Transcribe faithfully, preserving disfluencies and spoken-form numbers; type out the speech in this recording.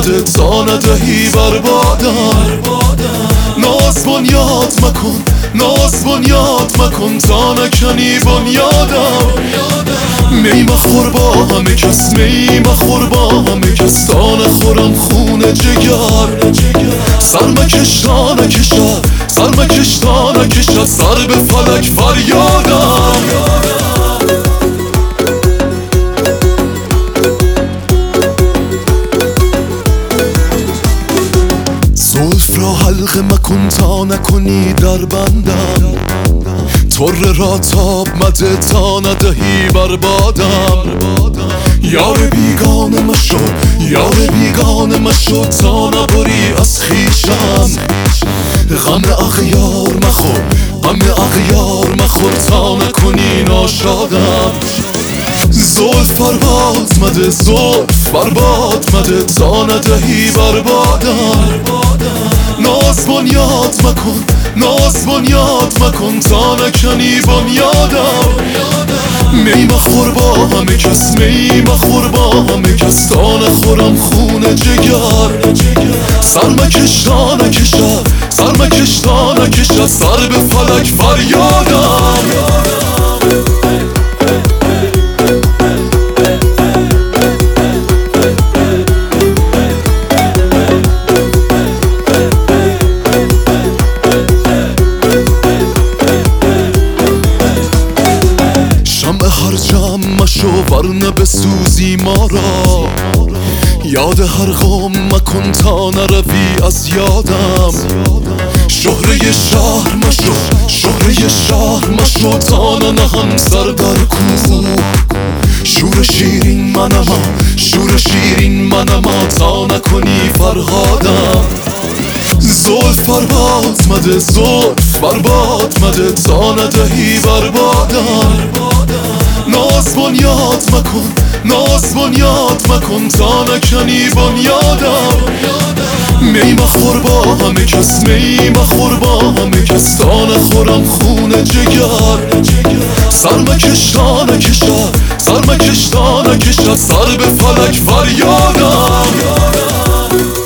مده تا ندهی بربادم. ناز بنیاد مکن، ناز بنیاد مکن تا نکنی بنیادم. می مخور با همه کس، می مخور با همه کس تا نخورم خون جگر. سر مکش تا نکشد، سر مکش تا نکشد سر به فلک فریادم. زلف را حلقه مکن تا نکنی در بندم. طره را تاب مده تا ندهی بربادم. یار بیگانه مشو، یار بیگانه مشو تا نبری از خویشم. غم اغیار مخور، غم اغیار مخور تا نکنی ناشادم. زلف برباد مده، زلف برباد مده تا ندهی بربادم. ناز بنیاد مکن، ناز بنیاد مکن تا نکنی بنیادم. می مخور با همه کس، می مخور با همه کس تا نخورم خون جگر. سر مکش تا نکشد، سر مکش تا نکشد سر به فلک فریادم. هر جمع مشو ورنه بسوزی ما را. یاد هر غم مکن تا نروی از یادم. شهره شهر مشو، شهره شهر مشو تا ننهم سر در کوه. شور شیرین منم، شور شیرین منم تا نکنی فرهادم. زلف برباد مده، زلف برباد مده تا ندهی بربادم. ناز بنیاد مکن، ناز بنیاد مکن تا نکنی بنیادم. می مخور با همه کس، می مخور با همه کس تا نخورم خون جگر. سر مکش تا نکشد، سر مکش تا نکشد سر به فلک فریادم.